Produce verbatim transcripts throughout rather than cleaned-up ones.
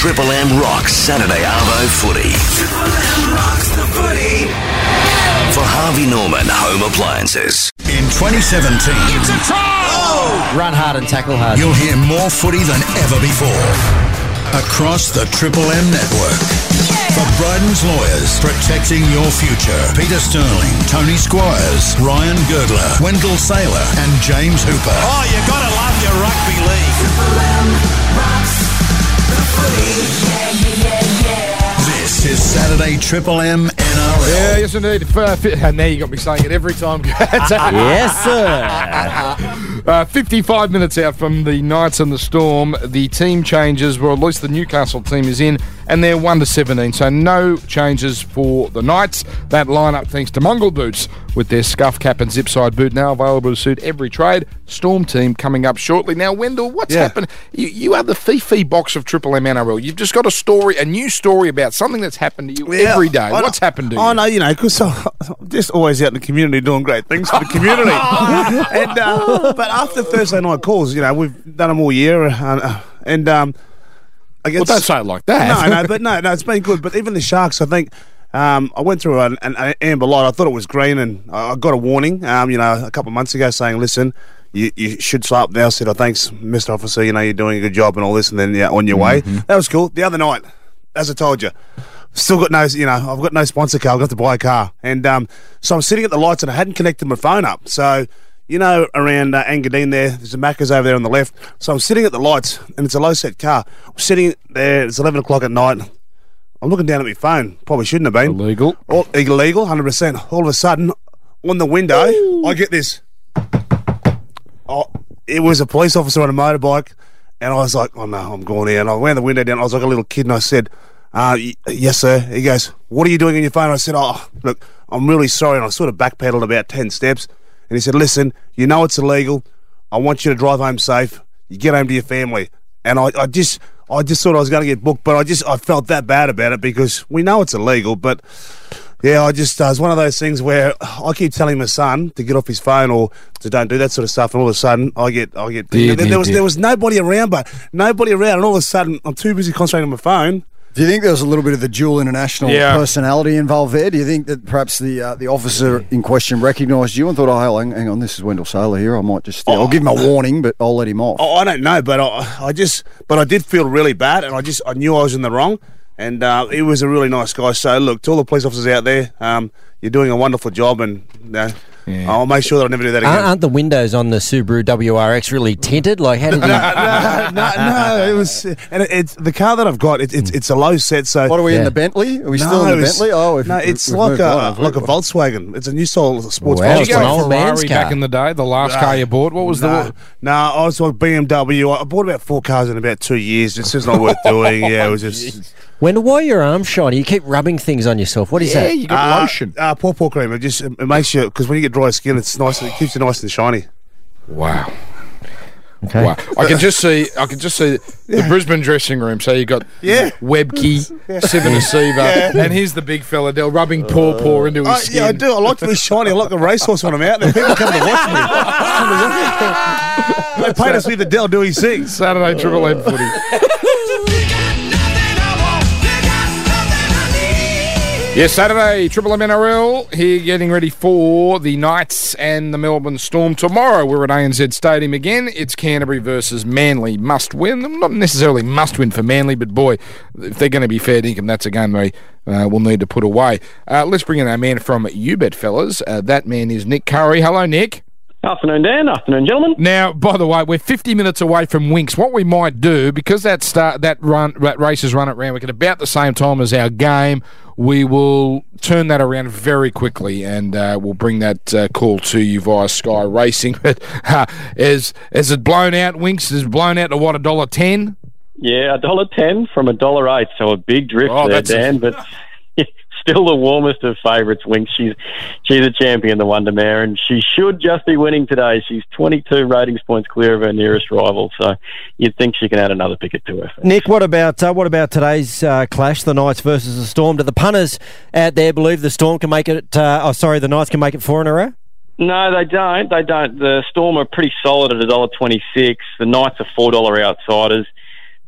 Triple M rocks Saturday Arvo footy. Triple M rocks the footy. For Harvey Norman Home Appliances. In twenty seventeen, It's a try! oh, Run hard and tackle hard. you'll hear more footy than ever before. Across the Triple M network. For Bryden's Lawyers, protecting your future. Peter Sterling, Tony Squires, Ryan Girdler, Wendell Saylor and James Hooper. Oh, you gotta love your rugby league. Triple M rocks the footy. Yeah, yeah, yeah, yeah. This is Saturday Triple M N R L. Yeah, yes indeed. Uh, fi- and now you got me saying it every time. Yes, sir. Uh, fifty-five minutes out from the Knights and the Storm. The team changes, well, at least the Newcastle team is in, and they're one to seventeen. So no changes for the Knights. That lineup, thanks to Mongrel Boots, with their scuff cap and zip side boot, now available to suit every trade. Storm team coming up shortly. Now, Wendell, what's Yeah. happened? You, you are the Fifi box of Triple M N R L. You've just got a story, a new story about something that's happened to you Yeah, every day. I know- What's happened to you? I know, you know, because I'm just always out in the community doing great things for the community. and uh, But after Thursday night calls, you know, we've done them all year, uh, and um, I guess Well, don't say it like that. No, no, but no, no, it's been good. But even the Sharks, I think. Um, I went through an, an, an amber light. I thought it was green, and I I got a warning. Um, you know, a couple of months ago, saying, "Listen, you, you should slow up now." I said, "Oh, thanks, Mister Officer. You know, you're doing a good job and all this." And then, yeah, on your way. That was cool. The other night, as I told you, still got no, you know, I've got no sponsor car. I've got to buy a car, and um, so I'm sitting at the lights, and I hadn't connected my phone up. So, you know, around uh, Engadine there, there's a Macca's over there on the left. So I'm sitting at the lights, and it's a low set car. I'm sitting there. It's eleven o'clock at night. I'm looking down at my phone. Probably shouldn't have been. Illegal. All, illegal, one hundred percent. All of a sudden, on the window, Ooh. I get this. Oh, it was a police officer on a motorbike, and I was like, oh, no, I'm going here. And I wound the window down. I was like a little kid, and I said, uh, y- yes, sir. He goes, what are you doing on your phone? I said, oh, look, I'm really sorry. And I sort of backpedaled about ten steps. And he said, listen, you know it's illegal. I want you to drive home safe. You get home to your family. And I, I just... I just thought I was going to get booked, but I just I felt that bad about it because we know it's illegal. But yeah, I just uh, it's one of those things where I keep telling my son to get off his phone or to don't do that sort of stuff, and all of a sudden I get I get Dear, and then dear, there was dear. there was nobody around, but nobody around, and all of a sudden I'm too busy concentrating on my phone. Do you think there was a little bit of the dual international Yeah. personality involved there? Do you think that perhaps the uh, the officer in question recognised you and thought, oh, hang, hang on, this is Wendell Saylor here. I might just, uh, I'll give him a warning, but I'll let him off. Oh, I don't know, but I, I just but I did feel really bad, and I just I knew I was in the wrong. And uh, he was a really nice guy. So look, to all the police officers out there, um, you're doing a wonderful job, and you know, Yeah. I'll make sure that I never do that again. Aren't, aren't the windows on the Subaru W R X really tinted? Like, how did you... no, no, no, it was, and it, it's the car that I've got. It, it's it's a low set, so What are we in Yeah. the Bentley? Are we no, still in the it's- Bentley? Oh, if, no, if- it's we've like moved a on, have we? like a Volkswagen. It's a new style sports Wow, Did it's you an go old Ferrari man's back car. in the day? The last car you bought? What was No, the... no, I was like B M W. I bought about four cars in about two years. It's just not worth doing. Yeah, it was just When, why are your arms shiny? You keep rubbing things on yourself. What is Yeah, that? you got uh, lotion. Uh, paw paw cream. It just it makes you because when you get dry skin, it's nice. It keeps you nice and shiny. Wow. Okay. Wow. I can just see I can just see the Brisbane dressing room. So you got Yeah. Webke, Seven Asiva, and here's the big fella Dell rubbing paw paw into his Uh, skin. yeah, I do. I like to be shiny. I like a racehorse when I'm out there. People come to watch me. They paid us with the Dell do his thing. Saturday Triple M footy. Yes, Saturday, Triple M N R L here getting ready for the Knights and the Melbourne Storm tomorrow. We're at A N Z Stadium again. It's Canterbury versus Manly. Must win. Not necessarily must win for Manly, but boy, if they're going to be fair dinkum, that's a game they uh, will need to put away. Uh, let's bring in our man from UBet, fellas. Uh, that man is Nick Curry. Hello, Nick. Afternoon, Dan. Afternoon, gentlemen. Now, by the way, we're fifty minutes away from Winks. What we might do, because that start that run that race is run at Randwick at about the same time as our game, we will turn that around very quickly, and uh, we'll bring that uh, call to you via Sky Racing. But uh, is is it blown out? Winks is it blown out to what, a dollar ten? Yeah, a dollar ten from a dollar eight, so a big drift Oh, there, that's a- Dan. But still the warmest of favourites, Winks. She's she's a champion, the Wonder Mare, and she should just be winning today. She's twenty-two ratings points clear of her nearest rival, so you'd think she can add another picket to her. Nick, what about uh, what about today's uh, clash, the Knights versus the Storm? Do the punters out there believe the Storm can make it, uh, oh, sorry, the Knights can make it four in a row? No, they don't. They don't. The Storm are pretty solid at a dollar twenty-six. The Knights are four dollar outsiders.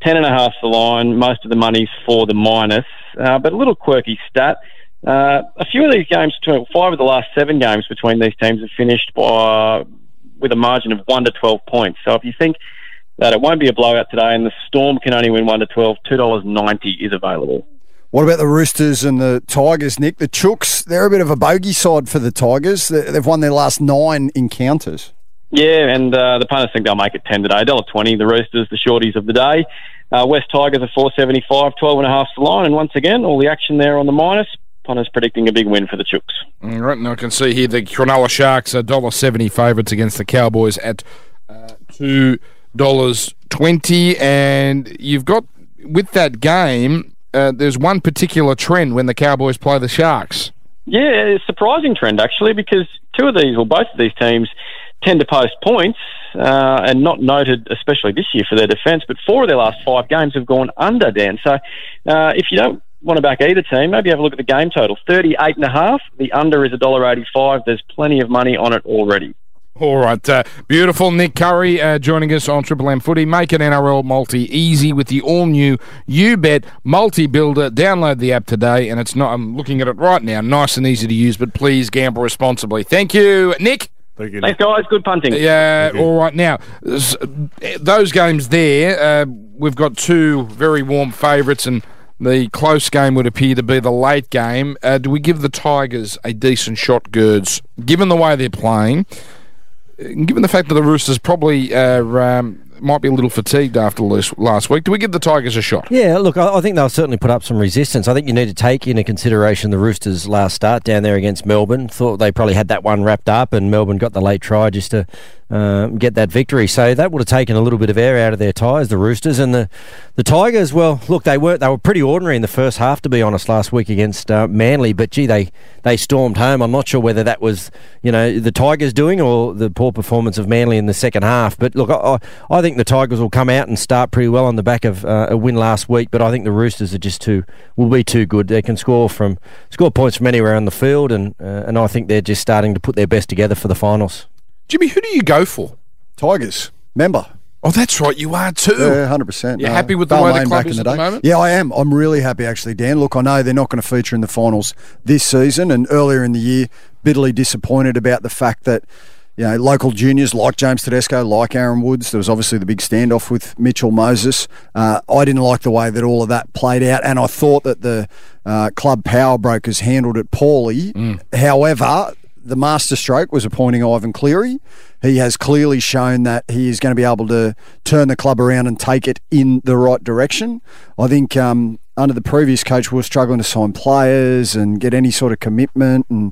ten and a half the line. Most of the money's for the minus, uh, but a little quirky stat. Uh, a few of these games, between five of the last seven games between these teams have finished by, with a margin of one to twelve points. So if you think that it won't be a blowout today and the Storm can only win one to twelve, two dollars ninety is available. What about the Roosters and the Tigers, Nick? The Chooks, they're a bit of a bogey side for the Tigers. They've won their last nine encounters. Yeah, and uh, the punters think they'll make it ten today. one dollar twenty, the Roosters, the shorties of the day. Uh, West Tigers are four seventy-five, twelve and a half the line. And once again, all the action there on the minus. Punters predicting a big win for the Chooks. All right, and I can see here the Cronulla Sharks are one dollar seventy favourites against the Cowboys at uh, two dollars twenty. And you've got, with that game, uh, there's one particular trend when the Cowboys play the Sharks. Yeah, it's a surprising trend, actually, because two of these, or both of these teams, tend to post points, uh, and not noted, especially this year, for their defence, but four of their last five games have gone under, Dan. So uh, if you don't want to back either team, maybe have a look at the game total. thirty-eight and a half. The under is one dollar eighty-five. There's plenty of money on it already. All right. Uh, beautiful. Nick Curry uh, joining us on Triple M Footy. Make an N R L multi easy with the all-new UBet Multi-Builder. Download the app today, and it's not, I'm looking at it right now, nice and easy to use, but please gamble responsibly. Thank you, Nick. Thank you, Thanks, guys. Good punting. Yeah, all right. Now, those games there, uh, we've got two very warm favourites, and the close game would appear to be the late game. Uh, do we give the Tigers a decent shot, Gerds, given the way they're playing, given the fact that the Roosters probably uh, um, might be a little fatigued after last week? Do we give the Tigers a shot? Yeah, look, I think they'll certainly put up some resistance. I think you need to take into consideration the Roosters' last start down there against Melbourne. Thought they probably had that one wrapped up, and Melbourne got the late try just to uh, get that victory. So that would have taken a little bit of air out of their tyres, the Roosters. And the, the Tigers, well, look, they were they were pretty ordinary in the first half, to be honest, last week against uh, Manly. But, gee, they, they stormed home. I'm not sure whether that was, you know, the Tigers doing or the poor performance of Manly in the second half. But, look, I, I think the Tigers will come out and start pretty well on the back of uh, a win last week. But I think the Roosters are just too, will be too good. They can score from score points from anywhere on the field. And, uh, and I think they're just starting to put their best together for the finals. Jimmy, who do you go for? Tigers. Member. Oh, that's right. You are too. Yeah, one hundred percent. You're no. happy with the way the club back is in the at day. the moment? Yeah, I am. I'm really happy, actually, Dan. Look, I know they're not going to feature in the finals this season, and earlier in the year, bitterly disappointed about the fact that, you know, local juniors like James Tedesco, like Aaron Woods, there was obviously the big standoff with Mitchell Moses. Uh, I didn't like the way that all of that played out, and I thought that the uh, club power brokers handled it poorly. Mm. However, the masterstroke was appointing Ivan Cleary. He has clearly shown that he is going to be able to turn the club around and take it in the right direction. I think um, under the previous coach, we were struggling to sign players and get any sort of commitment. And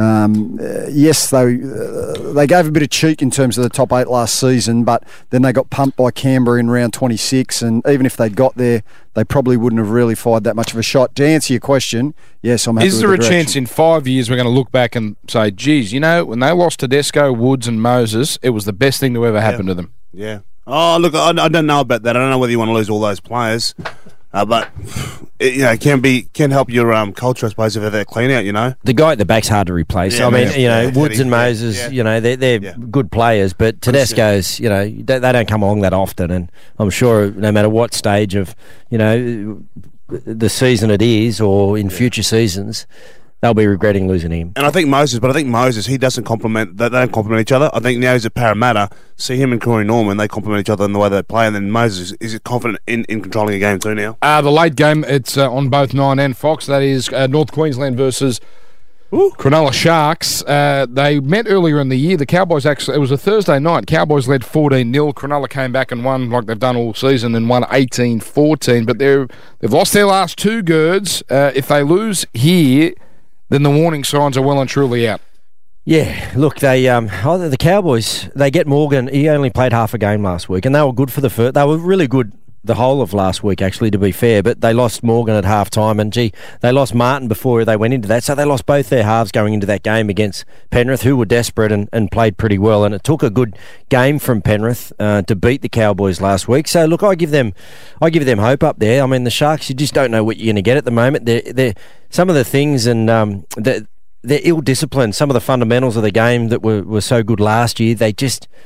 um, uh, yes, they uh, they gave a bit of cheek in terms of the top eight last season, but then they got pumped by Canberra in round twenty-six. And even if they'd got there, they probably wouldn't have really fired that much of a shot. To answer your question, yes, I'm happy Is there with the a direction. chance in five years we're going to look back and say, geez, you know, when they lost Tedesco, Woods and Moses, it was the best thing to ever happen Yeah. to them? Yeah. Oh, look, I, I don't know about that. I don't know whether you want to lose all those players, uh, but it, you know, it can be can help your um, culture, I suppose, if they're clean out. You know, The guy at the back's hard to replace. Yeah, I mean, man. you know, Yeah, Woods Teddy, and yeah, Moses, yeah. you know, they're, they're Yeah. good players, but Tedesco's, you know, they, they don't come along that often. And I'm sure no matter what stage of, you know, the season it is or in future seasons, they'll be regretting losing him. and I think Moses, but I think Moses, he doesn't complement. They don't complement each other. I think now he's at Parramatta. See him and Corey Norman, they complement each other in the way they play, and then Moses is confident in, in controlling a game too now. Uh, the late game, it's uh, on both Nine and Fox. That is uh, North Queensland versus Cronulla Sharks. Uh, they met earlier in the year. The Cowboys actually, it was a Thursday night. Cowboys led fourteen nil. Cronulla came back and won like they've done all season and won eighteen fourteen. But they're, they've lost their last two, Gerds. Uh, if they lose here, then the warning signs are well and truly out. Yeah, look, they um, oh, the Cowboys, they get Morgan. He only played half a game last week, and they were good for the first. They were really good the whole of last week, actually, to be fair, but they lost Morgan at half time, and gee, they lost Martin before they went into that, so they lost both their halves going into that game against Penrith, who were desperate and, and played pretty well, and it took a good game from Penrith uh, to beat the Cowboys last week. So look, I give them I give them hope up there. I mean, the Sharks, you just don't know what you're going to get at the moment. They're, they're, some of the things and um, they're, they're ill-disciplined. Some of the fundamentals of the game that were, were so good last year, they just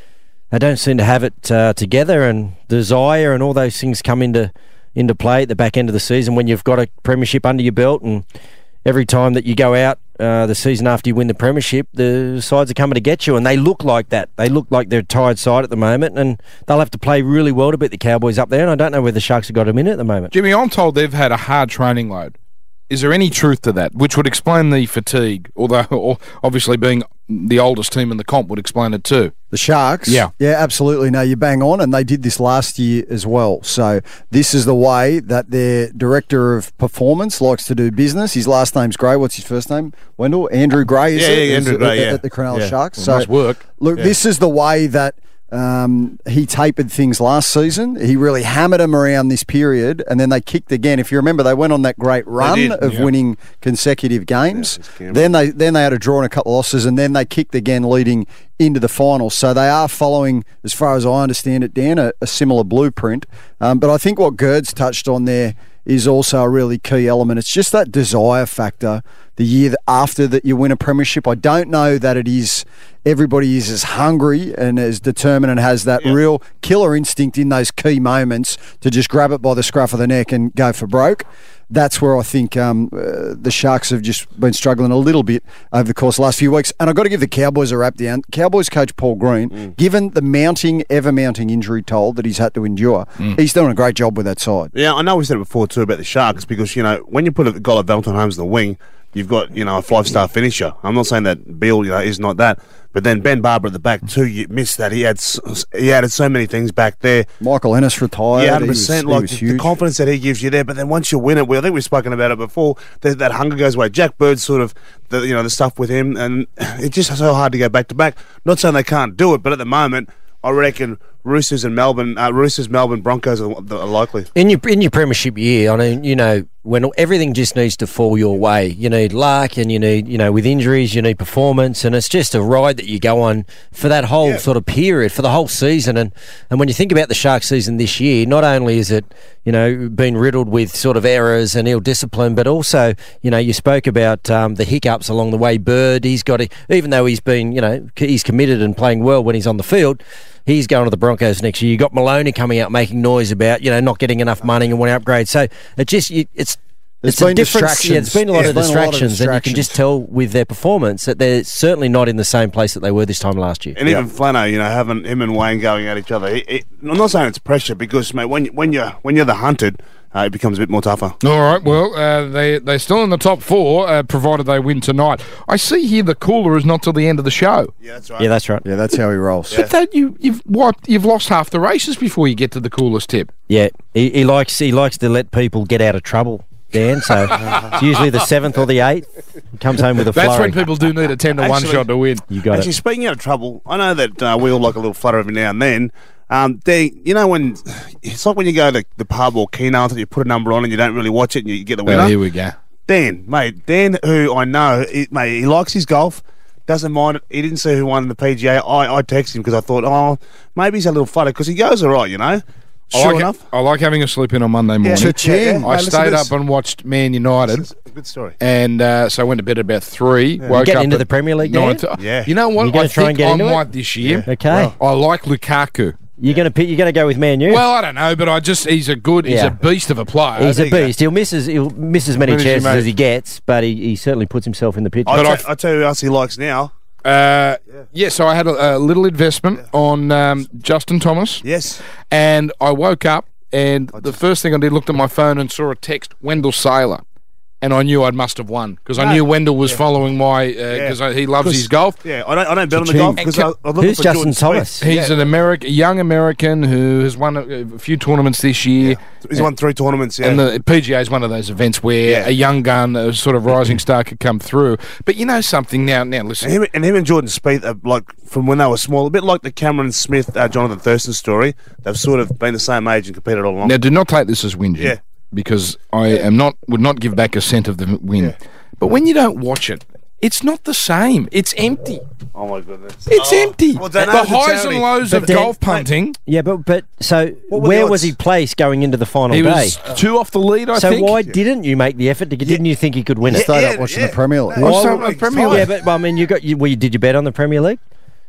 they don't seem to have it uh, together, and desire and all those things come into into play at the back end of the season when you've got a premiership under your belt, and every time that you go out uh, the season after you win the premiership, the sides are coming to get you, and they look like that. They look like they're a tired side at the moment, and they'll have to play really well to beat the Cowboys up there, and I don't know where the Sharks have got them in at the moment. Jimmy, I'm told they've had a hard training load. Is there any truth to that? Which would explain the fatigue, although obviously being the oldest team in the comp would explain it too. The Sharks? Yeah. Yeah, absolutely. No, you bang on, and they did this last year as well. So this is the way that their director of performance likes to do business. His last name's Gray. What's his first name? Wendell? Andrew Gray, is Yeah, it? yeah, Is Andrew it Gray, at, yeah. at the Cronulla Yeah. Sharks. Well, So nice work. Look, Yeah. this is the way that um, he tapered things last season. He really hammered them around this period, and then they kicked again. If you remember, they went on that great run did, of yeah. winning consecutive games. Yeah, it's Canberra. then they then they had a draw and a couple of losses, and then they kicked again, leading into the finals. So they are following, as far as I understand it, Dan, a, a similar blueprint. Um, but I think what Gerd's touched on there is also a really key element. It's just that desire factor the year after that you win a premiership. I don't know that it is everybody is as hungry and as determined and has that Yeah. real killer instinct in those key moments to just grab it by the scruff of the neck and go for broke. That's where I think um, uh, the Sharks have just been struggling a little bit over the course of the last few weeks. And I've got to give the Cowboys a rap down. Cowboys coach Paul Green, Mm. given the mounting, ever-mounting injury toll that he's had to endure, Mm. he's doing a great job with that side. Yeah, I know we said it before too about the Sharks because, you know, when you put a guy like Valentine Holmes in the wing, you've got, you know, a five-star finisher. I'm not saying that Beale, you know, is not that. But then Ben Barber at the back too, you missed that. He had s- he added so many things back there. Michael Ennis retired. Yeah, He hundred was- percent. he Like was the, the huge. confidence that he gives you there. But then once you win it, well, I think we've spoken about it before. That, that hunger goes away. Jack Bird's sort of the you know the stuff with him, and it's just so hard to go back to back. Not saying they can't do it, but at the moment, I reckon Roosters and Melbourne, uh, Roosters, Melbourne Broncos are, are likely. In your in your premiership year, I mean, you know, when everything just needs to fall your way, you need luck, and you need, you know, with injuries, you need performance, and it's just a ride that you go on for that whole Yeah. sort of period, for the whole season. And and when you think about the Sharks season this year, not only is it, you know, been riddled with sort of errors and ill discipline, but also, you know, you spoke about um, the hiccups along the way. Bird, he's got, a, even though he's been, you know, he's committed and playing well when he's on the field. He's going to the Broncos next year. You got Maloney coming out making noise about, you know, not getting enough money and wanting to upgrade. So it just you, it's There's it's a been difference. distractions. Yeah, there's been a lot, Yeah, of, there's been a lot of distractions, and you can distractions. just tell with their performance that they're certainly not in the same place that they were this time last year. And even Flano, you know, having him and Wayne going at each other. It, it, I'm not saying it's pressure because, mate, when you- when you're when you're the hunted, uh, it becomes a bit more tougher. All right, well, uh, they, they're still in the top four, uh, provided they win tonight. I see here the cooler is not till the end of the show. Yeah, that's right. Yeah, that's right. Yeah, that's how he rolls. But that you, you've wiped, you've lost half the races before you get to the coolest tip. Yeah, he, he likes he likes to let people get out of trouble, Dan. So it's usually the seventh or the eighth. He comes home with a That's flurry. when people do need a ten to one Actually- shot to win. You got Actually, it. speaking of trouble, I know that uh, we all like a little flutter every now and then. Um, they, you know, when it's like when you go to the pub or Keno and you put a number on and you don't really watch it and you get the winner. Oh, here we go. Dan, mate, Dan, who I know, he, mate, he likes his golf, doesn't mind it. He didn't see who won the P G A. I, I texted him because I thought, oh, maybe he's a little flutter because he goes all right, you know. I Sure like, enough. I like having a sleep in on Monday morning. Cha-ching. I Hey, listen stayed to this. up and watched Man United. It's a good story. And uh, so I went to bed at about three. Woke getting up into at the Premier League, nine Dan? to- Yeah. You know what? You gonna I try think and get I into it? might this year. Okay. I like Lukaku. You're gonna pick, you're gonna go with Man U. Well, I don't know, but I just he's a good, he's Yeah. a beast of a player. He's there a you go. beast. He'll miss as he'll miss as many Finish him, chances mate. as he gets, but he, he certainly puts himself in the picture. I'll, But tell, I- I'll tell you who else he likes now. Uh, yeah, so I had a, a little investment on um, Justin Thomas, Yes. and I woke up, and the first thing I did, looked at my phone and saw a text, Wendell Saylor. And I knew I must have won because I No. knew Wendell was following my because he loves his golf. Yeah, I don't, I don't bet on the Cha-ching. golf because I, And I'm looking Who's for Justin Jordan Spieth. Thomas? He's an American, a young American who has won a, a few tournaments this year. He's won three tournaments. Yeah. And the P G A is one of those events where Yeah. a young gun, a sort of rising star, could come through. But you know something now. Now listen, And him, and him and Jordan Spieth are like from when they were small, a bit like the Cameron Smith, uh, Jonathan Thurston story. They've sort of been the same age and competed all along. now do not take this as whinging, Yeah. because I am not would not give back a cent of the win. Yeah. But when you don't watch it, it's not the same. It's empty. Oh my goodness, It's empty. Well, the donate to highs charity. and lows But of Dan- golf punting. Yeah, but but so What were the where odds? was he placed going into the final He day? was two off the lead, I so think. why didn't you make the effort? To, didn't you think he could win it? Stayed Yeah, up watching yeah. the Premier League. No, Why it's would- not- Premier it's League. Yeah, but well, I mean, you got you, well, you, did you bet on the Premier League?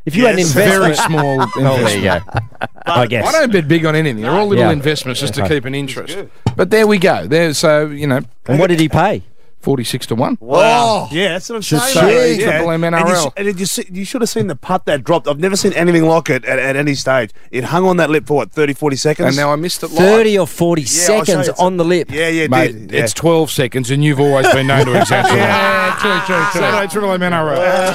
If you had an Yes. investment, Very small oh, there you investment. go. I guess. I don't bet big on anything. They're all little Yeah. investments just to Okay. keep an interest. But there we go. There, so you know, And what did he pay? forty-six to one. Wow. Yeah, that's what I'm saying. say, mate. yeah. Triple M N R L. And, you, sh- and did you, see, you should have seen the putt that dropped. I've never seen anything like it at, at any stage. It hung on that lip for what, thirty, forty seconds? And now I missed it live. Thirty or forty Yeah, I'll show you. seconds It's- on the lip. Yeah, yeah, it Mate, did. Yeah. it's twelve seconds, and you've always been known to exaggerate. Yeah, true, true, true. Saturday Triple M N R L.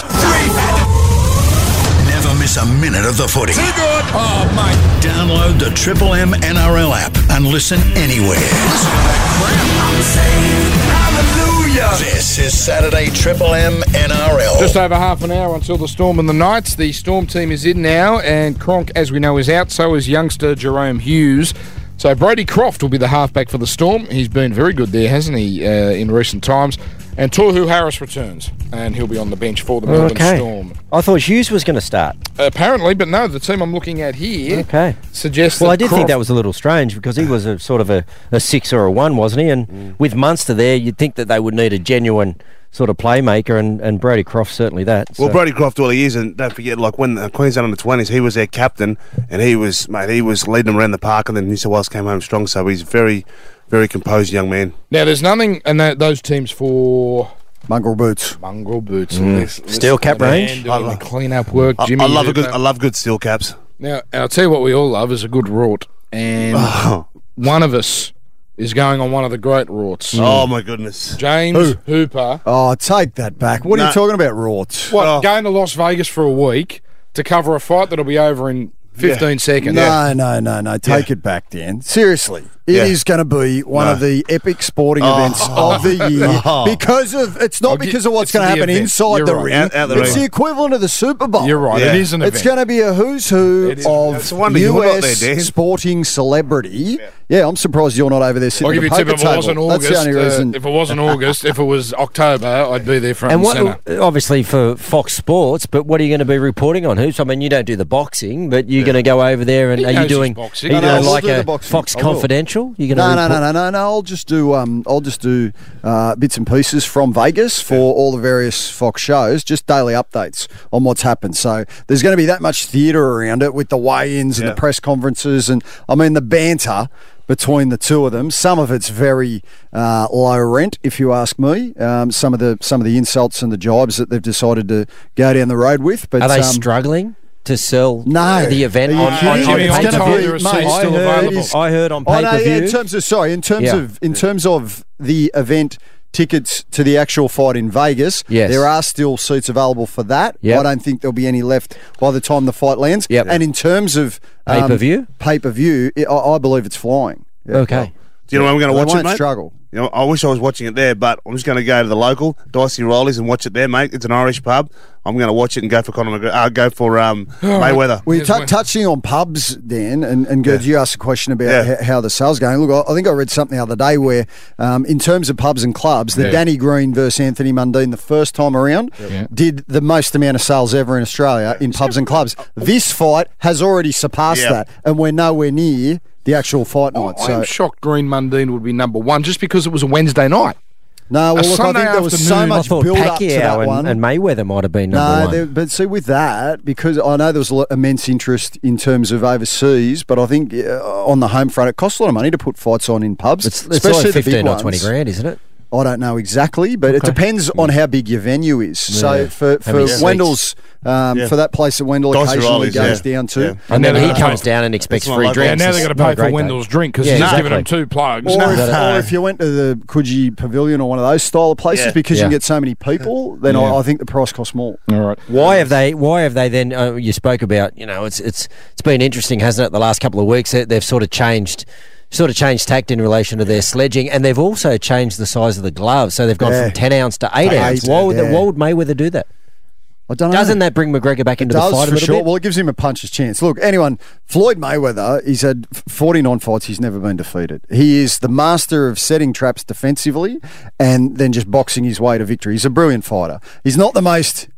Never miss a minute of the footy. Too good. Oh, mate. Download the Triple M N R L app and listen anywhere. Listen to that crap. I'm saying hallelujah. This is Saturday Triple M N R L. Just over half an hour until the Storm and the Knights. The Storm team is in now, and Cronk, as we know, is out. So is youngster Jerome Hughes. So Brody Croft will be the halfback for the Storm. He's been very good there, hasn't he, uh, in recent times. And Tohu Harris returns, and he'll be on the bench for the Melbourne Okay. Storm. I thought Hughes was going to start. Apparently, but no, the team I'm looking at here Okay. suggests Well, that I did Croft, think that was a little strange because he was a sort of a, a six or a one, wasn't he? And with Munster there, you'd think that they would need a genuine sort of playmaker, and, and Brody Croft certainly that. Well, so. Brody Croft all he is, and don't forget, like when uh, Queensland under twenties, he was their captain, and he was, mate, he was leading them around the park, and then New South Wales came home strong, so he's very, very composed young man. Now, there's nothing, and that, those teams for Mongrel boots. mongrel boots. Mm. Steel cap range? And doing I the love- clean up work. I, Jimmy I love a good, Hooper. I love good steel caps. Now, I'll tell you what we all love is a good rort. And Oh, one of us is going on one of the great rorts. oh my goodness. James Hooper. Oh, take that back. What are No. you talking about, Rorts? What, Oh. going to Las Vegas for a week to cover a fight that'll be over in fifteen Yeah. seconds? No, no, no, no. Take Yeah. it back, Dan. Seriously. It Yeah. is going to be one No. of the epic sporting events of the year Oh. because of it's not I'll gi- because of what's it's going to the happen event. inside You're the right. ring. Out- out the it's ring. the equivalent of the Super Bowl. You're right. Yeah. It is an It's event. going to be a who's who It is. of It's a wonder you're not U S there, Dan. sporting celebrity. Yeah. I'm surprised you're not over there sitting I'll give you at a the tip poker if it wasn't table. That's August. the only uh, reason. if it wasn't August, if it was October, I'd be there front And and, what, centre. obviously for Fox Sports, but what are you going to be reporting on? Hoops? I mean, you don't do the boxing, but you're going to go over there and He are knows you his doing, boxing. are you No, no, doing I will like do the a boxing. Fox I will. Confidential? You're going No, to no, no, no, no, no. I'll just do um, I'll just do uh, bits and pieces from Vegas for all the various Fox shows, just daily updates on what's happened. So there's going to be that much theatre around it with the weigh-ins and Yeah. the press conferences, and I mean the banter between the two of them. Some of it's very uh, low rent, if you ask me. Um, some of the some of the insults and the jibes that they've decided to go down the road with. But Are they um, struggling to sell No. the event Are you on, on, kidding? on Jimmy, It's on gonna top, be- there are mate, seats I still heard available. it's- I heard on Oh, no, pay-per-view. yeah, in terms of sorry, in terms Yeah. of in terms of the event tickets to the actual fight in Vegas, Yes. there are still seats available for that. Yep. I don't think there'll be any left by the time the fight lands. Yep. And in terms of um, Pay-per-view? pay-per-view, I, I believe it's flying. Yeah. Okay. Do you know where I'm going to They watch it, won't mate? struggle. You know, I wish I was watching it there, but I'm just going to go to the local Dicey Riley's and watch it there, mate. It's an Irish pub. I'm going to watch it and go for Conor McGregor. Uh, go for um, Mayweather. Well, Here's t- one. touching on pubs, Dan, and, and Gerd, you asked a question about Yeah. h- how the sales going. Look, I, I think I read something the other day where, um, in terms of pubs and clubs, the Yeah. Danny Green versus Anthony Mundine the first time around Yeah. did the most amount of sales ever in Australia in pubs and clubs. This fight has already surpassed Yeah. that, and we're nowhere near the actual fight night. I so am shocked Green Mundine would be number one just because it was a Wednesday night. no, well, A look, I Sunday think there was so afternoon, I much thought build up to that Pacquiao one. and, and Mayweather might have been number No, one. there- but see, with that, because I know there was a lot, immense interest in terms of overseas, but I think uh, on the home front, it costs a lot of money to put fights on in pubs, It's, it's especially like the big fifteen or ones. twenty grand, isn't it? I don't know exactly, but it Okay. depends on how big your venue is. So Yeah. for, How for many seats? Wendell's, um, Yeah. for that place at Wendell, Dicey occasionally Riley's, goes yeah. down to. Yeah. And And then now he they're comes gonna down and expects It's not free like- drinks. Yeah, now It's they've got to not pay a for great Wendell's day. drink because Yeah, he's just exactly. giving them two plugs. Or, No. if, No. or if you went to the Coogee Pavilion or one of those style of places, Yeah. because Yeah. you can get so many people, then Yeah. I, I think the price costs more. All right. Why have they? Why have they then? Uh, you spoke about, you know, it's it's it's been interesting, hasn't it? The last couple of weeks, They- they've sort of changed, sort of changed tact in relation to their sledging, and they've also changed the size of the gloves. So they've gone Yeah. from ten ounce to eight Eight, ounce. Why would, yeah. why would Mayweather do that? I don't know. Doesn't that bring McGregor back into the does fight a for little sure. bit? Well, it gives him a puncher's chance. Look, anyone, Floyd Mayweather, he's had forty-nine fights. He's never been defeated. He is the master of setting traps defensively and then just boxing his way to victory. He's a brilliant fighter. He's not the most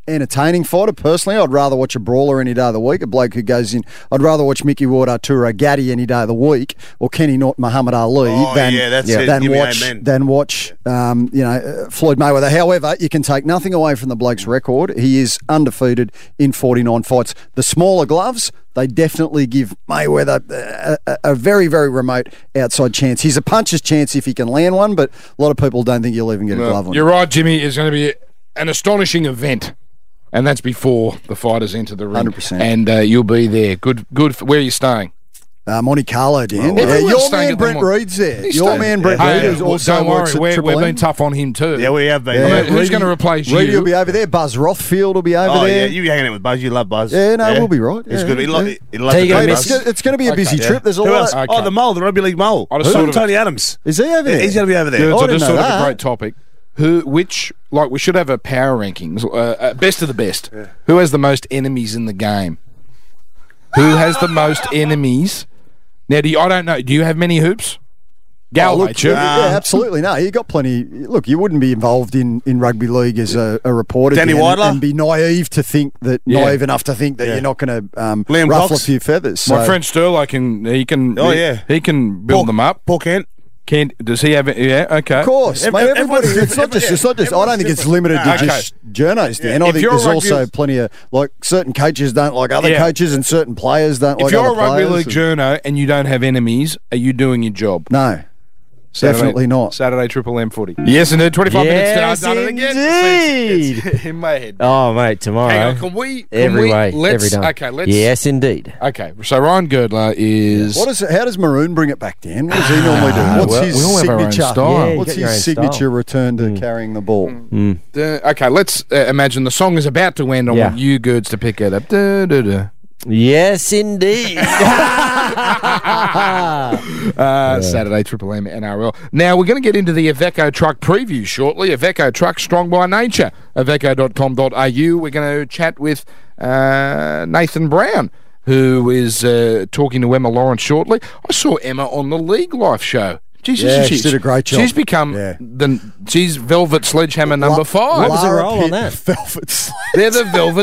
entertaining fighter. Personally, I'd rather watch a brawler any day of the week, a bloke who goes in. I'd rather watch Mickey Ward, Arturo Gatti any day of the week, or Kenny Norton, Muhammad Ali Oh, than, yeah, that's it. than Give me watch amen. than watch um, you know uh, Floyd Mayweather. However, you can take nothing away from the bloke's record. He is undefeated in forty-nine fights. The smaller gloves, they definitely give Mayweather a, a, a very, very remote outside chance. He's a puncher's chance if he can land one, but a lot of people don't think you'll even get a glove on. You're right, Jimmy. It's going to be an astonishing event. And that's before the fighters enter the ring. one hundred percent. And uh, you'll be there. Good, good. For, where are you staying? Uh, Monte Carlo, Dan. Well, yeah, everyone's your staying man at the Brent Mon- Reed's there. He's Your staying- man Brent Hey, Reed is well, also don't works worry, at we're, Triple we've M. been tough on him too. Yeah, we have been. Yeah, I mean, who's Reedy- going to replace you? Reedy will be over there. Buzz Rothfield will be over Oh, there. yeah, you hanging out with Buzz. You love Buzz. Yeah, no, we'll be right. It's Yeah, good. He lo- yeah. he loves So the you're gonna great Mate, miss- Buzz. it's, it's going to be a busy Yeah. trip. There's a Who lot. else? Of, Okay. Oh, the Mole, the Rugby League Mole. I just Who? sort of- Tony Adams. is he over there? He's going to be over there. Dude, I so didn't just know sort of a that. great topic. Who, which, like, we should have a power rankings. Uh, uh, best of the best. Who has the most enemies in the game? Who has the most enemies? Now, do you, I don't know. Do you have many hoops? Gal, Oh, look, mate, you? yeah, absolutely. No, you got plenty. Look, you wouldn't be involved in, in rugby league as a, a reporter, Danny Dan, Weidler? and be naive to think that Yeah. naive enough to think that Yeah. you're not going to um, Liam ruffle Cox? a few feathers. My So- friend Sterlo can. He can. Oh, he, yeah. He can build Paul- them up. Paul Kent. Can does he have it? Yeah. Okay. Of course, Ev- mate. ev- Everybody, everyone's it's not different, just. It's not just. I don't think it's everyone's limited to different. just journos, Dan. I If think you're a there's rugby- also plenty of like certain coaches don't like other Yeah. coaches, and certain players don't If like you're other a rugby players. league journo and you don't have enemies, are you doing your job? No, Saturday- definitely not. Saturday Triple M footy. Yes, indeed. Twenty-five Yes, minutes. I've done it again. indeed. It's, it's in my head. Oh, mate, tomorrow. Hang on. Can we? Can every we, way, Let's. every day. Okay. Let's. Yes, indeed. Okay. So Ryan Girdler is. What is it? How does Maroon bring it back, Dan? What does he normally do? What's well, his we all have our own signature? style. Yeah, you What's got your his own signature style. return to carrying the ball? Uh, okay. Let's uh, imagine the song is about to end. I Yeah. want you Girds to pick it up. Da, da, da. Yes, indeed. Uh, Saturday Triple M N R L. Now we're going to get into the Iveco truck preview shortly. Iveco truck, strong by nature. Iveco dot com dot a u. We're going to chat with uh, Nathan Brown, who is uh, talking to Emma Lawrence shortly. I saw Emma on the League Life show. Jeez, Yeah, isn't she did a great job. She's become Yeah. the she's Velvet Sledgehammer number La- five. What was her Lara role on Pitt, that? Velvet Sledge. They're the Velvet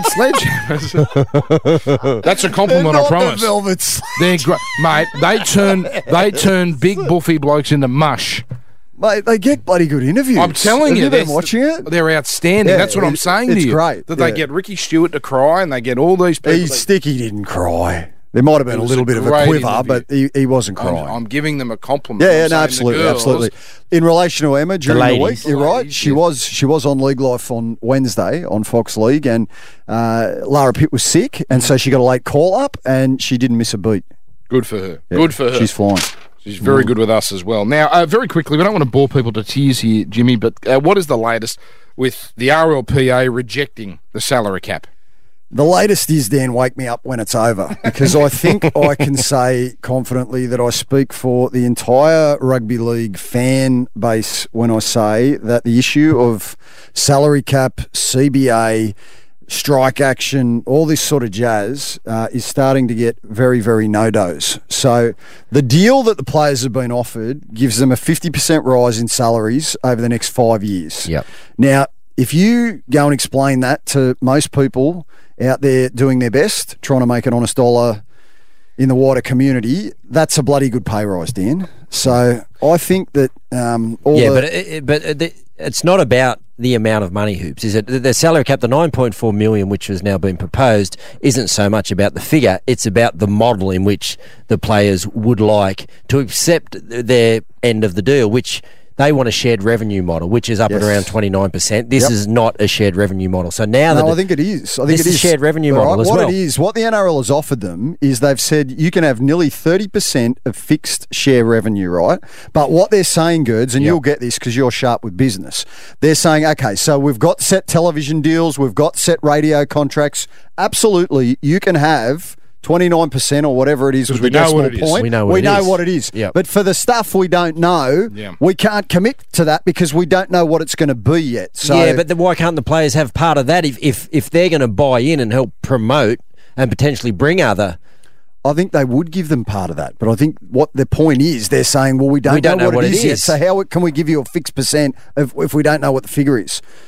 Sledgehammers. That's a They're compliment, not I promise. the Velvet Sledge. They're great, mate. They turn they turn big buffy blokes into mush. Mate, they get bloody good interviews. I'm telling Have you, you been they're- watching it? They're outstanding. Yeah, That's what I'm it- saying it's to you. great, That they yeah. get Ricky Stewart to cry, and they get all these people. He's sticky, didn't cry. There might have been It a was little a bit of a great quiver, interview. but he, he wasn't I'm, crying. I'm giving them a compliment. Yeah, I'm yeah, no, saying the absolutely, girls- absolutely. In relation to Emma during the, ladies. week, you're right. Ladies, She yeah. was she was on League Life on Wednesday on Fox League, and uh, Lara Pitt was sick, and so she got a late call up, and she didn't miss a beat. Good for her. Yeah, Good for her. She's flying. She's very good with us as well. Now, uh, very quickly, we don't want to bore people to tears here, Jimmy, but uh, what is the latest with the R L P A rejecting the salary cap? The latest is, Dan, wake me up when it's over, because I think I can say confidently that I speak for the entire rugby league fan base when I say that the issue of salary cap, C B A, strike action, all this sort of jazz uh, is starting to get very, very no-dos. So the deal that the players have been offered gives them a fifty percent rise in salaries over the next five years. Yep. Now, if you go and explain that to most people out there doing their best, trying to make an honest dollar in the wider community, that's a bloody good pay rise, Dan. So I think that um, all Yeah, the... but it, it- but it, it's not about the amount of money, Hoops. Is it the the salary cap, the nine point four million, which has now been proposed, isn't so much about the figure. It's about the model in which the players would like to accept their end of the deal, which they want a shared revenue model, which is up Yes. at around twenty-nine percent. This Yep. is not a shared revenue model. So now No, that I think it is. I think This it is is shared revenue All model as what well. it is, what the N R L has offered them is they've said you can have nearly thirty percent of fixed share revenue, right? But what they're saying, Gerds, and Yep. you'll get this because you're sharp with business, they're saying, okay, so we've got set television deals, we've got set radio contracts. Absolutely, you can have twenty-nine percent or whatever it is with we the know decimal what it is. point. We know what we it know is. what it is. Yep. But for the stuff we don't know, Yeah. we can't commit to that because we don't know what it's going to be yet. So yeah, but then why can't the players have part of that if if, if they're going to buy in and help promote and potentially bring other? I think they would give them part of that, but I think what the point is, they're saying, well, we don't, We don't know, know what, what it it is yet, is. so how can we give you a fixed percent if, if we don't know what the figure is?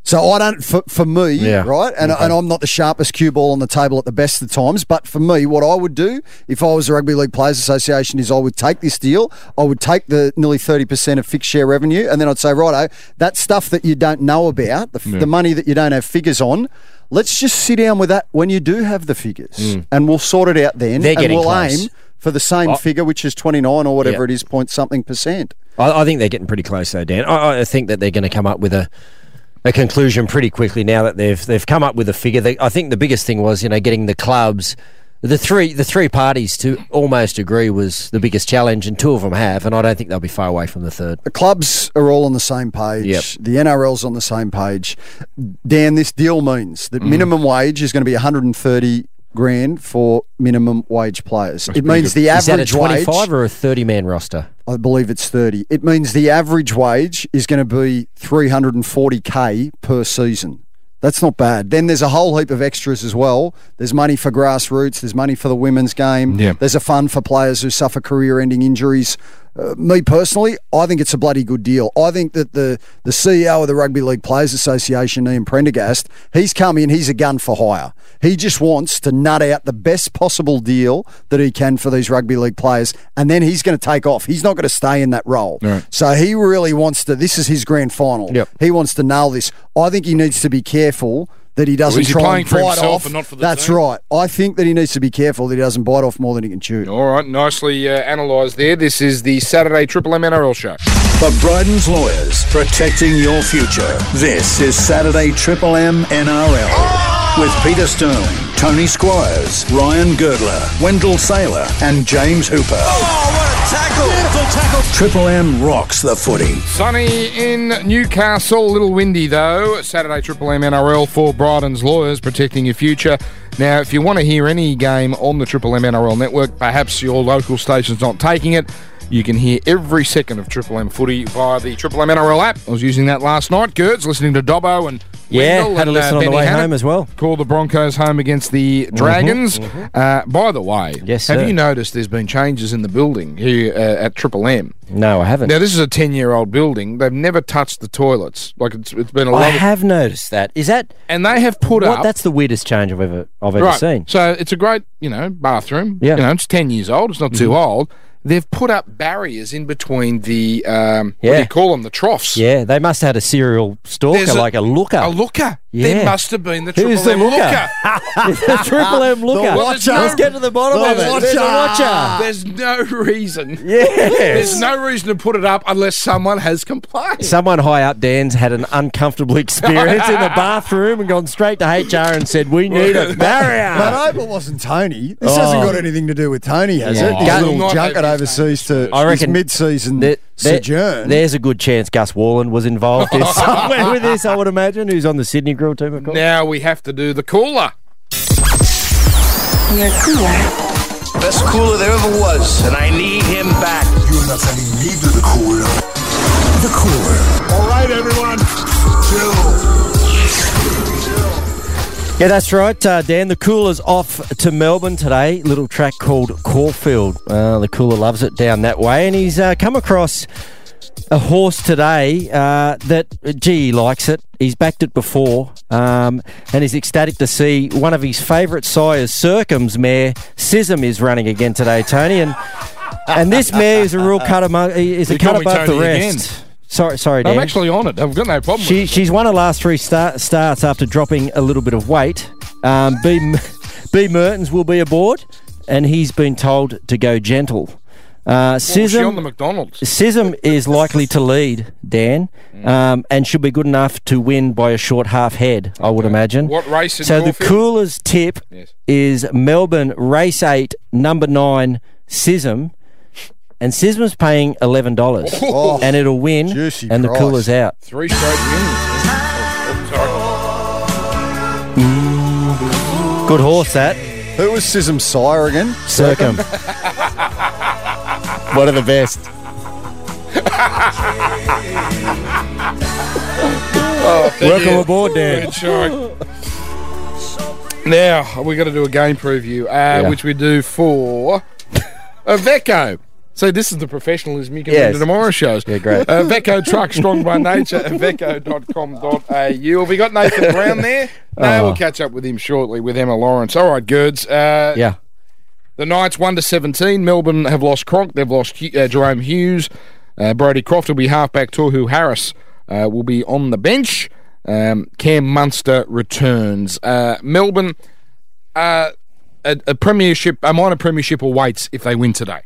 So I don't, for, for me, Yeah. right, and, Okay. and I'm not the sharpest cue ball on the table at the best of times, but for me, what I would do if I was the Rugby League Players Association is I would take this deal, I would take the nearly thirty percent of fixed share revenue, and then I'd say, righto, that stuff that you don't know about, the, Yeah. the money that you don't have figures on, let's just sit down with that when you do have the figures, and we'll sort it out then, They're and getting we'll close. aim for the same Oh. figure, which is twenty-nine or whatever Yeah. it is, point something percent. I, I think they're getting pretty close, though, Dan. I, I think that they're going to come up with a, a conclusion pretty quickly now that they've they've come up with a figure. They, I think the biggest thing was, you know, getting the clubs, the three the three parties to almost agree was the biggest challenge, and two of them have, and I don't think they'll be far away from the third. The clubs are all on the same page. Yep. The N R L's on the same page. Dan, this deal means that minimum wage is going to be one hundred thirty grand for minimum wage players. it means the Is that a average twenty-five wage, or a thirty-man roster? I believe it's thirty. It means the average wage is going to be three hundred forty K per season. That's not bad. Then there's a whole heap of extras as well. There's money for grassroots. There's money for the women's game. Yeah. There's a fund for players who suffer career-ending injuries. Uh, me personally, I think it's a bloody good deal. I think that the, the C E O of the Rugby League Players Association, Ian Prendergast, he's come in, he's a gun for hire. He just wants to nut out the best possible deal that he can for these rugby league players, and then he's going to take off. He's not going to stay in that role. Right. So he really wants to, this is his grand final. Yep. He wants to nail this. I think he needs to be careful that he doesn't is he try playing and for bite himself off. and not for the That's team? right. I think that he needs to be careful that he doesn't bite off more than he can chew. All right, nicely uh, analysed there. This is the Saturday Triple M N R L show. For Bryden's Lawyers, protecting your future. This is Saturday Triple M N R L. With Peter Sterling, Tony Squires, Ryan Girdler, Wendell Saylor, and James Hooper. Oh, what a tackle! Beautiful tackle. Triple M rocks the footy. Sunny in Newcastle, a little windy though. Saturday Triple M N R L for Bryden's Lawyers, protecting your future. Now, if you want to hear any game on the Triple M N R L network, perhaps your local station's not taking it, you can hear every second of Triple M footy via the Triple M N R L app. I was using that last night. Gert's listening to Dobbo and Yeah, Wendell had a and, listen uh, on the Benny way Hannett. home as well. Call the Broncos home against the Dragons. Uh, by the way, Yes, have sir. you noticed there's been changes in the building here uh, at Triple M? No, I haven't. Now, this is a ten-year-old building. They've never touched the toilets. Like, it's, it's been a I lot of... have noticed that. Is that And they have put what? up... That's the weirdest change I've ever I've ever right, seen. so it's a great, you know, bathroom. Yeah. You know, it's ten years old. It's not too old. They've put up barriers in between the, um, what do Yeah. you call them, the troughs. Yeah, they must have had a serial stalker, There's a- like a looker. A looker. Yeah. There must have been the Triple Who's the M looker? looker. the Triple M looker. watcher. Let's get to the bottom The of it. There's a watcher. There's no reason. Yes. There's no reason to put it up unless someone has complained. Someone high up, Dan's, had an uncomfortable experience in the bathroom and gone straight to H R and said, "We need a But barrier." I hope it wasn't Tony. This hasn't got anything to do with Tony, has Yeah. it? His Gus- little Not junket having overseas to I his reckon mid-season There- there- sojourn. There's a good chance Gus Wallen was involved in somewhere with this, I would imagine, who's on the Sydney Grill team, of course. Now we have to do the cooler. Your cooler. Best cooler there ever was, and I need him back. You're not sending me to the cooler. The cooler. All right, everyone. Yeah, that's right, uh, Dan. The Cooler's off to Melbourne today. Little track called Caulfield. Uh, the Cooler loves it down that way, and he's uh, come across a horse today uh, that, gee, he likes it. He's backed it before, um, and he's ecstatic to see one of his favourite sires, Circum's mare, Sism, is running again today, Tony. And and this mare is a real cut above, is a You cut call me above the Tony rest. again. Sorry, sorry, Dan. I'm actually on it. I've got no problem She, with it. she's won her last three start, starts after dropping a little bit of weight. Um, B, B. Mertens will be aboard, and he's been told to go gentle. Uh, Well, was she on the Sism, McDonald's? Sism is likely to lead, Dan, um, and should be good enough to win by a short half head, I would imagine. What race in So the Caulfield? Cooler's tip Yes. is Melbourne Race eight, number nine, Sism. And Sism's paying eleven dollars, Oh, and it'll win, juicy and the price. Cooler's out. Three straight wins. Oh, sorry. Good horse, that. Who was Sism's sire again? Circum. One of the best. Welcome aboard, Dan. Good shot. Now, we've got to do a game preview, uh, Yeah. which we do for Aveco. So this is the professionalism you can Yes. bring to tomorrow's shows. Yeah, great. Uh, Vecco Truck, strong by nature, vecco dot com dot a u. Have we got Nathan Brown there? No, Oh. we'll catch up with him shortly with Emma Lawrence. All right, Gerds. Uh, Yeah. The Knights one to seventeen. Melbourne have lost Cronk. They've lost uh, Jerome Hughes. Uh, Brody Croft will be halfback. Tohu Harris uh, will be on the bench. Um, Cam Munster returns. Uh, Melbourne, uh, a, a premiership, a minor premiership awaits if they win today.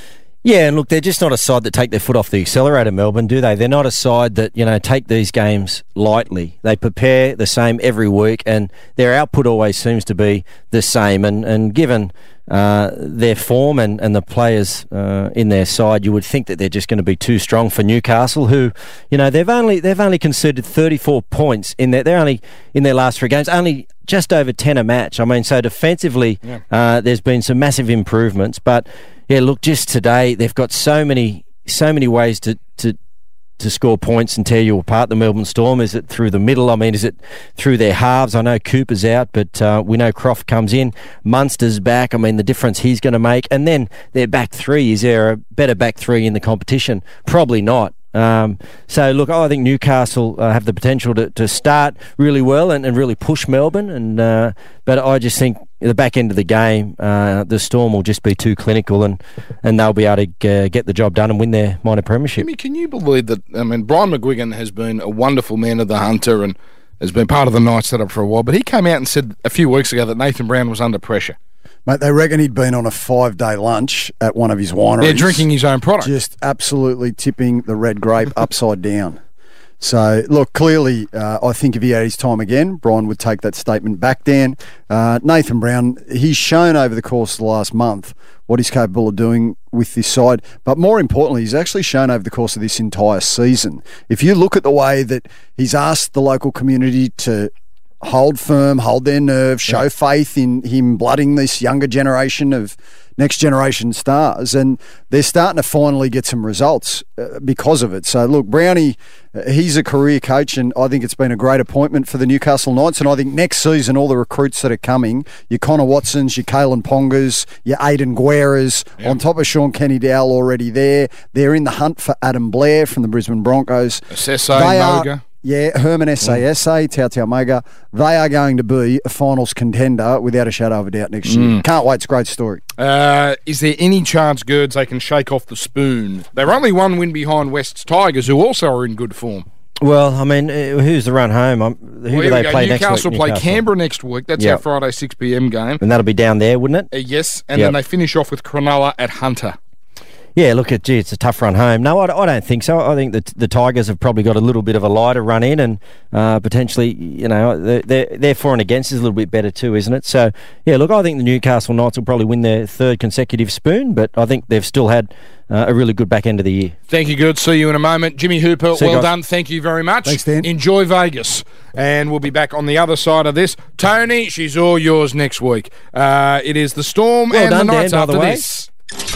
Yeah, and look, they're just not a side that take their foot off the accelerator, Melbourne, do they? They're not a side that, you know, take these games lightly. They prepare the same every week, and their output always seems to be the same. And, and given uh, their form and, and the players uh, in their side, you would think that they're just going to be too strong for Newcastle, who, you know, they've only they've only conceded thirty-four points in their they're only in their last three games, only just over ten a match. I mean, so defensively, Yeah. uh, there's been some massive improvements, but yeah, look, just today they've got so many, so many ways to, to to score points and tear you apart. The Melbourne Storm, is it through the middle? I mean, is it through their halves? I know Cooper's out, but uh, we know Croft comes in. Munster's back. I mean, the difference he's going to make. And then their back three, is there a better back three in the competition? Probably not. Um, so, look, I think Newcastle uh, have the potential to, to start really well and, and really push Melbourne. And uh, but I just think at the back end of the game, uh, the Storm will just be too clinical and, and they'll be able to uh, get the job done and win their minor premiership. Jimmy, can you believe that? I mean, Brian McGuigan has been a wonderful man of the Hunter and has been part of the Knights setup for a while, but he came out and said a few weeks ago that Nathan Brown was under pressure. Mate, they reckon he'd been on a five-day lunch at one of his wineries. They're drinking his own product. Just absolutely tipping the red grape upside down. So, look, clearly, uh, I think if he had his time again, Brian would take that statement back down. Uh, Nathan Brown, he's shown over the course of the last month what he's capable of doing with this side. But more importantly, he's actually shown over the course of this entire season. If you look at the way that he's asked the local community to hold firm, hold their nerve, show yeah. faith in him blooding this younger generation of next generation stars, and they're starting to finally get some results uh, because of it. So look, Brownie, uh, he's a career coach, and I think it's been a great appointment for the Newcastle Knights, and I think next season all the recruits that are coming, your Connor Watsons, your Kalen Pongas, your Aidan Guerras, yep. on top of Sean Kenny Dowell already there, they're in the hunt for Adam Blair from the Brisbane Broncos. Sesse, they Moga. Are, Yeah, Herman Sesse, Tau Tau Mega, they are going to be a finals contender without a shadow of a doubt next year. Mm. Can't wait, it's a great story. Uh, is there any chance, Gerds, they can shake off the spoon? They're only one win behind West's Tigers, who also are in good form. Well, I mean, uh, who's the run home? Um, who well, do they go. play Newcastle next week? play Newcastle play Canberra next week. That's yep. our Friday six p.m. game. And that'll be down there, wouldn't it? Uh, yes, and yep. then they finish off with Cronulla at Hunter. Yeah, look, at gee, it's a tough run home. No, I, I don't think so. I think that the Tigers have probably got a little bit of a lighter run in, and uh, potentially, you know, their their for and against is a little bit better too, isn't it? So, yeah, look, I think the Newcastle Knights will probably win their third consecutive spoon, but I think they've still had uh, a really good back end of the year. Thank you, good. See you in a moment. Jimmy Hooper, See well you, done. Thank you very much. Thanks, Dan. Enjoy Vegas. And we'll be back on the other side of this. Tony, she's all yours next week. Uh, it is the Storm well and done, the Knights Dan, by after the way. this.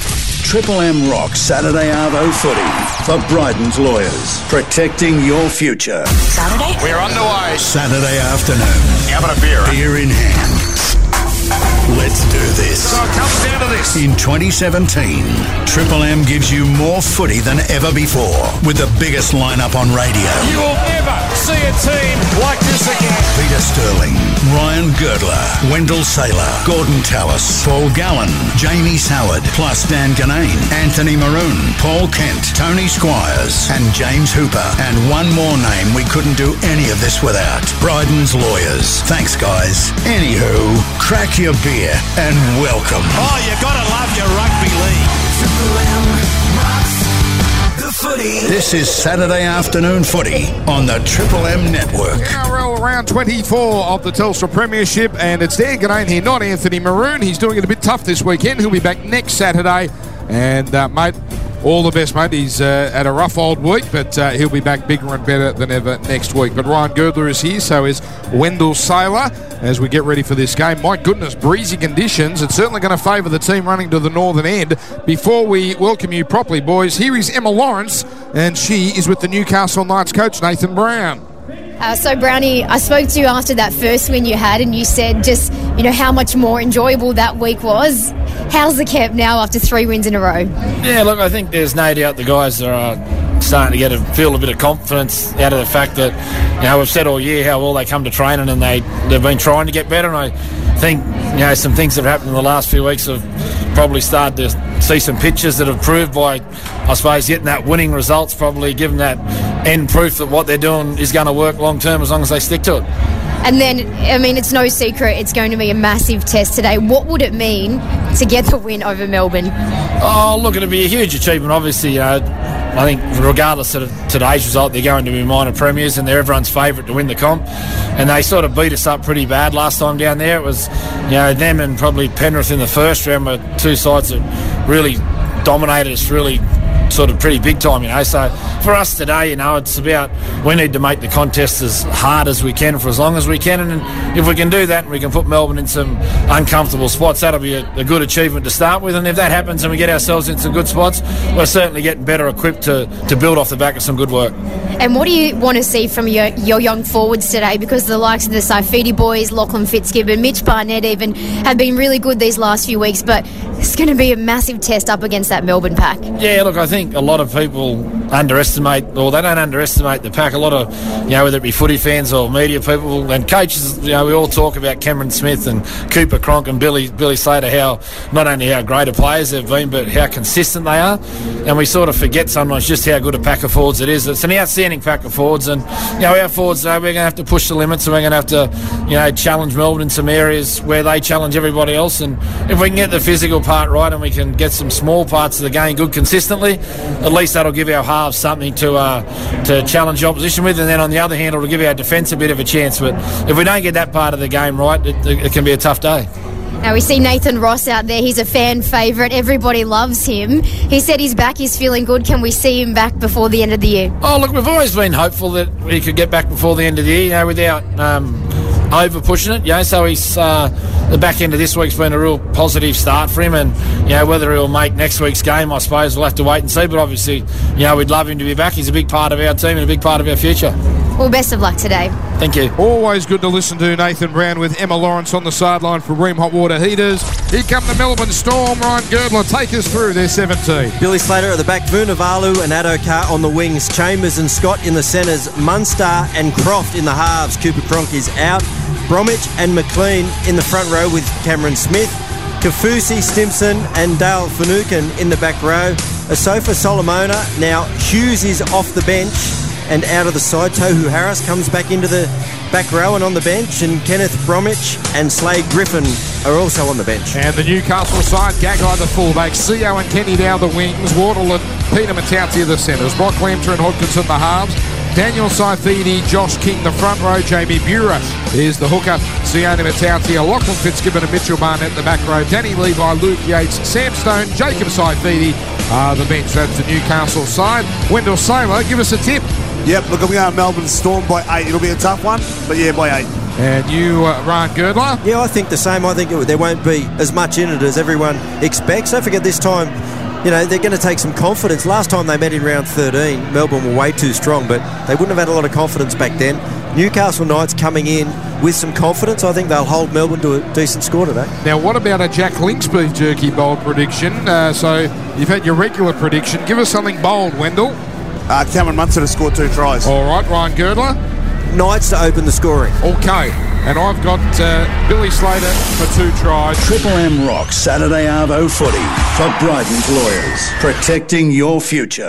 Triple M Rock Saturday Arvo Footy for Bryden's Lawyers. Protecting your future. Saturday? We're underway. Saturday afternoon. How about a beer? Beer in hand. Let's do this. So it comes down to this. In twenty seventeen, Triple M gives you more footy than ever before with the biggest lineup on radio. You will never see a team like this again. Peter Sterling, Ryan Girdler, Wendell Saylor, Gordon Tallis, Paul Gallen, Jamie Soward, plus Dan Ganane, Anthony Maroon, Paul Kent, Tony Squires, and James Hooper. And one more name we couldn't do any of this without. Bryden's Lawyers. Thanks, guys. Anywho, crack your beer and welcome. Oh, you gotta love your rugby league. This is Saturday afternoon footy on the Triple M Network. N R L round twenty-four of the Telstra Premiership, and it's Dan Ganane here, not Anthony Maroon. He's doing it a bit tough this weekend. He'll be back next Saturday. And, uh, mate, all the best, mate. He's uh, had a rough old week, but uh, he'll be back bigger and better than ever next week. But Ryan Girdler is here, so is Wendell Saylor as we get ready for this game. My goodness, breezy conditions. It's certainly going to favour the team running to the northern end. Before we welcome you properly, boys, here is Emma Lawrence, and she is with the Newcastle Knights coach, Nathan Brown. Uh, so, Brownie, I spoke to you after that first win you had, and you said just, you you know, how much more enjoyable that week was. How's the camp now after three wins in a row? Yeah, look, I think there's no doubt the guys are uh, starting to get a feel a bit of confidence out of the fact that, you know, we've said all year how well they come to training and they, they've been trying to get better, and I think, you know, some things that have happened in the last few weeks have probably started to see some pictures that have proved by, I suppose, getting that winning results, probably given that end proof that what they're doing is going to work long term as long as they stick to it. And then, I mean, it's no secret it's going to be a massive test today. What would it mean to get the win over Melbourne? Oh, look, it'll be a huge achievement. Obviously, uh, I think regardless of today's result, they're going to be minor premiers and they're everyone's favourite to win the comp. And they sort of beat us up pretty bad last time down there. It was, you know, them and probably Penrith in the first round were two sides that really dominated us, really sort of pretty big time, you know. So for us today, you know, it's about we need to make the contest as hard as we can for as long as we can, and if we can do that and we can put Melbourne in some uncomfortable spots, that'll be a, a good achievement to start with. And if that happens and we get ourselves in some good spots, we're certainly getting better equipped to, to build off the back of some good work. And what do you want to see from your, your young forwards today? Because the likes of the Saifidi boys, Lachlan Fitzgibbon, Mitch Barnett even have been really good these last few weeks, but it's going to be a massive test up against that Melbourne pack. Yeah, look, I think a lot of people underestimate, or they don't underestimate the pack. A lot of, you know, whether it be footy fans or media people and coaches, you know, we all talk about Cameron Smith and Cooper Cronk and Billy Billy Slater, how not only how great a players they've been, but how consistent they are. And we sort of forget sometimes just how good a pack of forwards it is. It's an outstanding pack of forwards, and, you know, our forwards, uh, we're going to have to push the limits, and we're going to have to, you know, challenge Melbourne in some areas where they challenge everybody else. And if we can get the physical part right and we can get some small parts of the game good consistently, at least that'll give our halves something to uh, to challenge the opposition with, and then on the other hand it'll give our defence a bit of a chance. But if we don't get that part of the game right, it, it can be a tough day. Now we see Nathan Ross out there. He's a fan favourite. Everybody loves him. He said he's back. He's feeling good. Can we see him back before the end of the year? Oh, look, we've always been hopeful that he could get back before the end of the year, you know, without um, over pushing it. You know, so he's uh, the back end of this week's been a real positive start for him, and, you know, whether he'll make next week's game, I suppose we'll have to wait and see. But obviously, you know, we'd love him to be back. He's a big part of our team and a big part of our future. Well, best of luck today. Thank you. Always good to listen to Nathan Brown with Emma Lawrence on the sideline for Ream Hot Water Heaters. Here come the Melbourne Storm. Ryan Girdler, take us through their seventeen. Billy Slater at the back, Vunivalu and Adokar on the wings, Chambers and Scott in the centres, Munster and Croft in the halves. Cooper Cronk is out. Bromwich and McLean in the front row with Cameron Smith. Kafusi, Stimson and Dale Finucane in the back row. Asofa Solomona. Now Hughes is off the bench and out of the side. Tohu Harris comes back into the back row and on the bench, and Kenneth Bromwich and Slade Griffin are also on the bench. And the Newcastle side, Gagai the fullback, Seo and Kenny Dow the wings, Wardle and Peter Matauti the centres, Brock Lambter and Hodkinson the halves, Daniel Saifidi, Josh King the front row, Jamie Burer is the hooker, Sione Matauti, Lachlan Fitzgibbon and Mitchell Barnett the back row, Danny Levi, Luke Yates, Sam Stone, Jacob Saifidi are the bench. That's the Newcastle side. Wendell Saylor, give us a tip. Yep, look, I'm going to Melbourne Storm by eight. It'll be a tough one, but yeah, by eight. And you, uh, Ryan Girdler? Yeah, I think the same. I think it, there won't be as much in it as everyone expects. Don't forget this time, you know, they're going to take some confidence. Last time they met in round thirteen, Melbourne were way too strong, but they wouldn't have had a lot of confidence back then. Newcastle Knights coming in with some confidence. I think they'll hold Melbourne to a decent score today. Now, what about a Jack Links beef jerky bold prediction? Uh, so you've had your regular prediction. Give us something bold, Wendell. Uh, Cameron Munster to score two tries. All right, Ryan Girdler. Knights to open the scoring. Okay, and I've got uh, Billy Slater for two tries. Triple M Rock Saturday Arvo Footy for Bryden's Lawyers, protecting your future.